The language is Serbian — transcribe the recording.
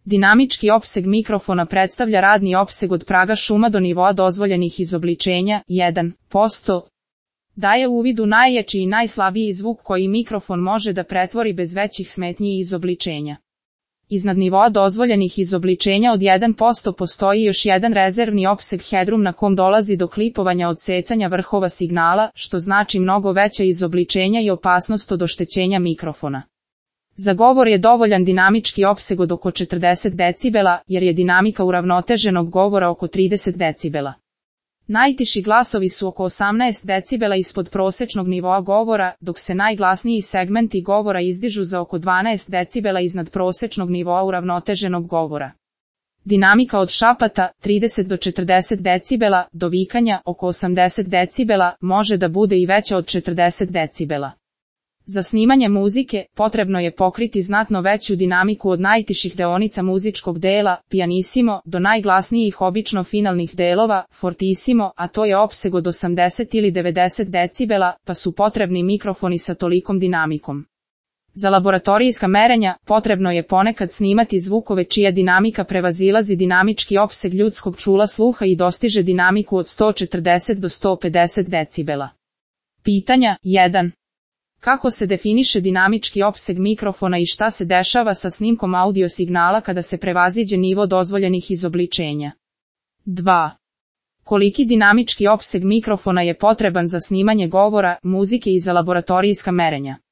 Dinamički opseg mikrofona predstavlja radni opseg od praga šuma do nivoa dozvoljenih izobličenja, 1%. Daje uvid u najjači i najslabiji zvuk koji mikrofon može da pretvori bez većih smetnji i izobličenja. Iznad nivoa dozvoljenih izobličenja od 1% postoji još jedan rezervni opseg headroom na kom dolazi do klipovanja od secanja vrhova signala, što znači mnogo veća izobličenja i opasnost od oštećenja mikrofona. Za govor je dovoljan dinamički opseg od oko 40 decibela, jer je dinamika uravnoteženog govora oko 30 decibela. Najtiši glasovi su oko 18 decibela ispod prosečnog nivoa govora, dok se najglasniji segmenti govora izdižu za oko 12 decibela iznad prosečnog nivoa uravnoteženog govora. Dinamika od šapata, 30 do 40 decibela, do vikanja, oko 80 decibela, može da bude i veća od 40 decibela. Za snimanje muzike, potrebno je pokriti znatno veću dinamiku od najtiših deonica muzičkog dela, pianissimo, do najglasnijih obično finalnih delova, fortissimo, a to je opseg od 80 ili 90 decibela, pa su potrebni mikrofoni sa tolikom dinamikom. Za laboratorijska merenja, potrebno je ponekad snimati zvukove čija dinamika prevazilazi dinamički opseg ljudskog čula sluha i dostiže dinamiku od 140 do 150 decibela. Pitanja, 1. Kako se definiše dinamički opseg mikrofona i šta se dešava sa snimkom audio signala kada se prevaziđe nivo dozvoljenih izobličenja? 2. Koliki dinamički opseg mikrofona je potreban za snimanje govora, muzike i za laboratorijska merenja?